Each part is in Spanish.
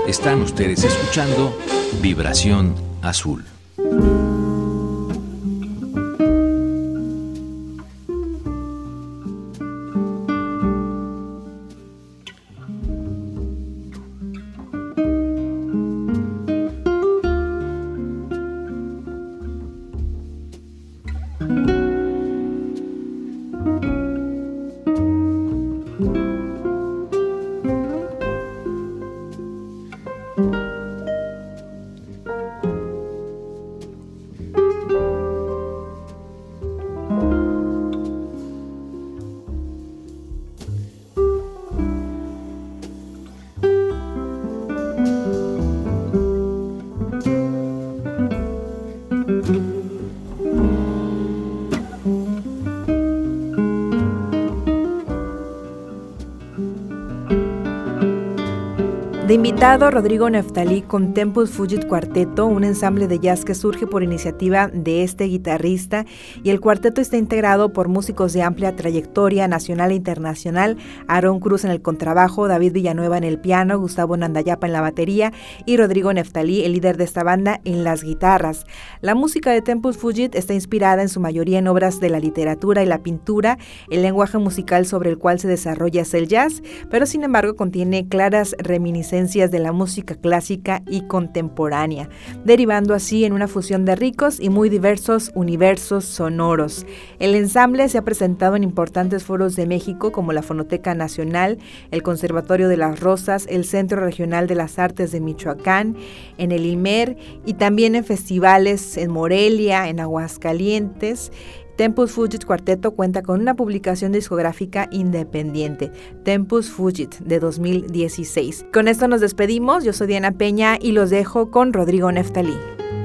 Están ustedes escuchando Vibración Azul. De invitado, Rodrigo Neftalí con Tempus Fugit Cuarteto, un ensamble de jazz que surge por iniciativa de este guitarrista, y el cuarteto está integrado por músicos de amplia trayectoria nacional e internacional: Aarón Cruz en el contrabajo, David Villanueva en el piano, Gustavo Nandayapa en la batería y Rodrigo Neftalí, el líder de esta banda, en las guitarras. La música de Tempus Fugit está inspirada en su mayoría en obras de la literatura y la pintura. El lenguaje musical sobre el cual se desarrolla es el jazz, pero sin embargo contiene claras reminiscencias de la música clásica y contemporánea, derivando así en una fusión de ricos y muy diversos universos sonoros. El ensamble se ha presentado en importantes foros de México como la Fonoteca Nacional, el Conservatorio de las Rosas, el Centro Regional de las Artes de Michoacán, en el IMER y también en festivales en Morelia, en Aguascalientes. Tempus Fugit Cuarteto cuenta con una publicación discográfica independiente, Tempus Fugit, de 2016. Con esto nos despedimos. Yo soy Diana Peña y los dejo con Rodrigo Neftalí.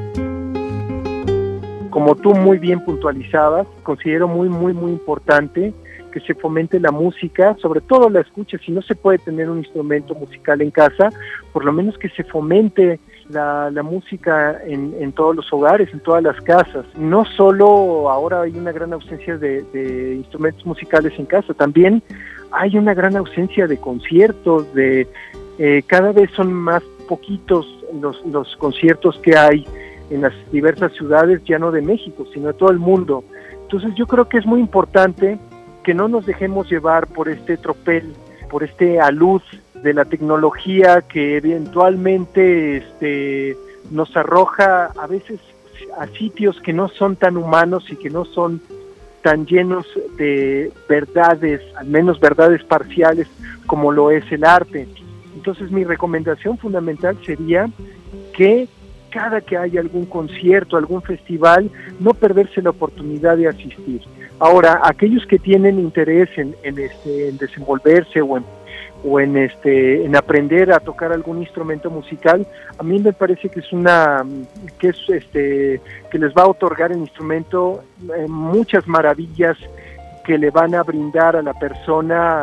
Como tú muy bien puntualizabas, considero muy importante que se fomente la música, sobre todo la escucha. Si no se puede tener un instrumento musical en casa, por lo menos que se fomente la música en todos los hogares, en todas las casas. No solo ahora hay una gran ausencia de instrumentos musicales en casa, también hay una gran ausencia de conciertos, cada vez son más poquitos los conciertos que hay en las diversas ciudades, ya no de México, sino de todo el mundo. Entonces yo creo que es muy importante que no nos dejemos llevar por este tropel, por este alud de la tecnología que eventualmente nos arroja a veces a sitios que no son tan humanos y que no son tan llenos de verdades, al menos verdades parciales, como lo es el arte. Entonces mi recomendación fundamental sería que cada que haya algún concierto, algún festival, no perderse la oportunidad de asistir. Ahora, aquellos que tienen interés en desenvolverse o en aprender a tocar algún instrumento musical, a mí me parece que que les va a otorgar el instrumento muchas maravillas que le van a brindar a la persona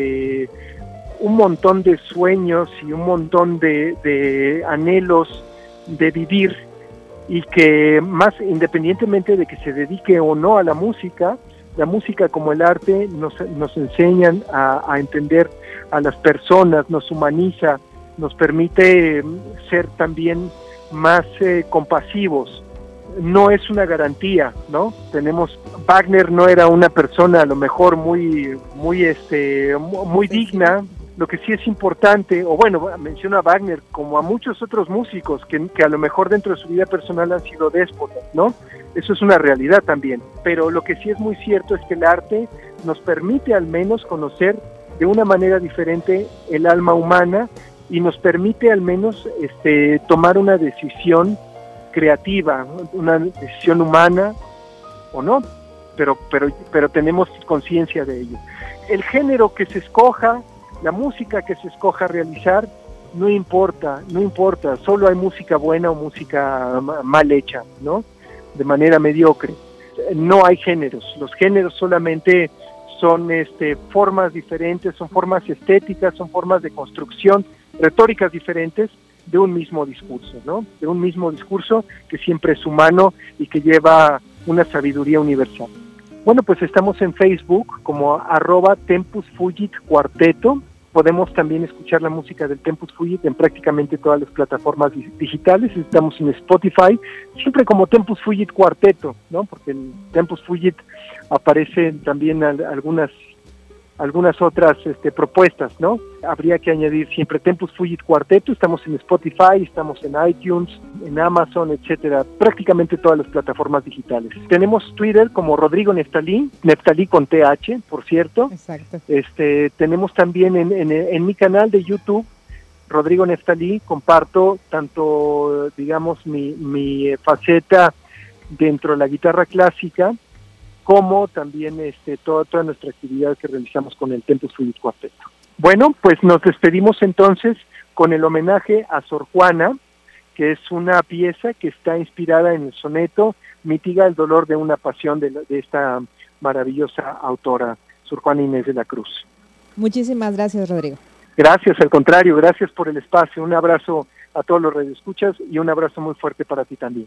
un montón de sueños y un montón de anhelos de vivir, y que más independientemente de que se dedique o no a la música como el arte nos enseñan a entender a las personas, nos humaniza, nos permite ser también más compasivos. No es una garantía, ¿no? Wagner no era una persona a lo mejor muy digna. Lo que sí es importante, o bueno, menciono a Wagner como a muchos otros músicos que a lo mejor dentro de su vida personal han sido déspotas, ¿no? Eso es una realidad también, pero lo que sí es muy cierto es que el arte nos permite al menos conocer de una manera diferente el alma humana y nos permite al menos tomar una decisión creativa, una decisión humana o no, pero tenemos conciencia de ello. El género que se escoja, la música que se escoja realizar, no importa, solo hay música buena o música mal hecha, ¿no? De manera mediocre. No hay géneros, los géneros solamente son formas diferentes, son formas estéticas, son formas de construcción, retóricas diferentes de un mismo discurso, ¿no? De un mismo discurso que siempre es humano y que lleva una sabiduría universal. Bueno, pues estamos en Facebook como @Tempus Fugit Cuarteto, Podemos también escuchar la música del Tempus Fugit en prácticamente todas las plataformas digitales. Estamos en Spotify, siempre como Tempus Fugit Cuarteto, ¿no? Porque el Tempus Fugit aparece también algunas otras propuestas, ¿no? Habría que añadir siempre Tempus Fugit Cuarteto. Estamos en Spotify, estamos en iTunes, en Amazon, etcétera, prácticamente todas las plataformas digitales. Tenemos Twitter como Rodrigo Neftalí, Neftalí con TH, por cierto. Exacto. Tenemos también en mi canal de YouTube, Rodrigo Neftalí, comparto tanto, digamos, mi faceta dentro de la guitarra clásica, como también toda nuestra actividad que realizamos con el Tempus Fugit Cuarteto. Bueno, pues nos despedimos entonces con el homenaje a Sor Juana, que es una pieza que está inspirada en el soneto Mitiga el dolor de una pasión de esta maravillosa autora, Sor Juana Inés de la Cruz. Muchísimas gracias, Rodrigo. Gracias, al contrario, gracias por el espacio. Un abrazo a todos los radioescuchas y un abrazo muy fuerte para ti también.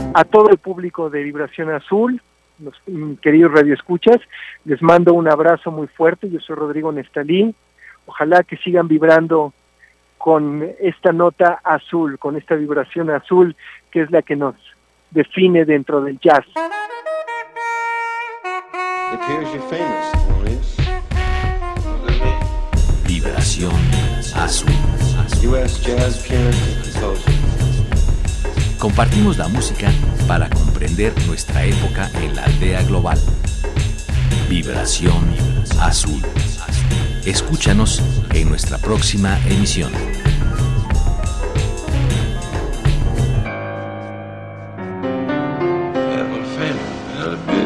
A todo el público de Vibración Azul, los queridos radioescuchas, les mando un abrazo muy fuerte. Yo soy Rodrigo Neftalí. Ojalá que sigan vibrando con esta nota azul, con esta vibración azul, que es la que nos define dentro del jazz. Vibración Azul. US Jazz Pianist and Composer. Compartimos la música para comprender nuestra época en la aldea global. Vibración Azul. Escúchanos en nuestra próxima emisión. Well, fame,